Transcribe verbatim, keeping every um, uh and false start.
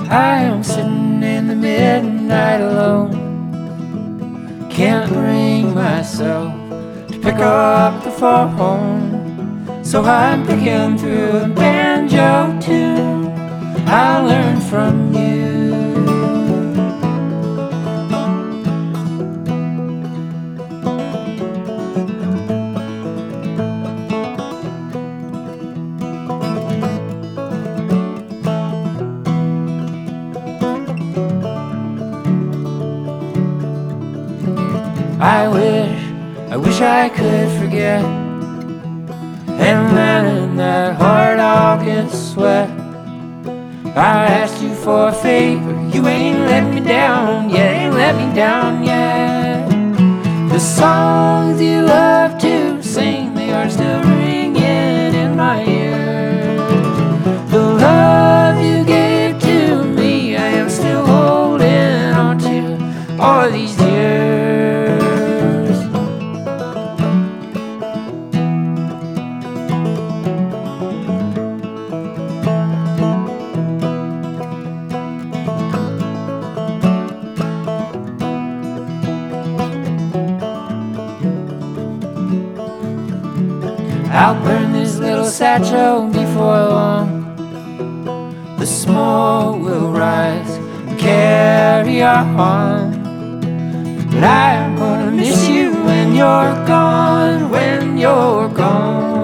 I am sitting in the midnight alone. Can't bring myself to pick up the phone, so I'm picking through a banjo tune I learned from you. I wish, I wish I could forget, and then in that hard August sweat I asked you for a favor, you ain't let me down, you ain't let me down yet. The songs you love to sing, they are still ringing in my ears. The love you gave to me, I am still holding on to all these years. I'll burn this little satchel before long. The smoke will rise and carry on. But I'm gonna miss you when you're gone, when you're gone.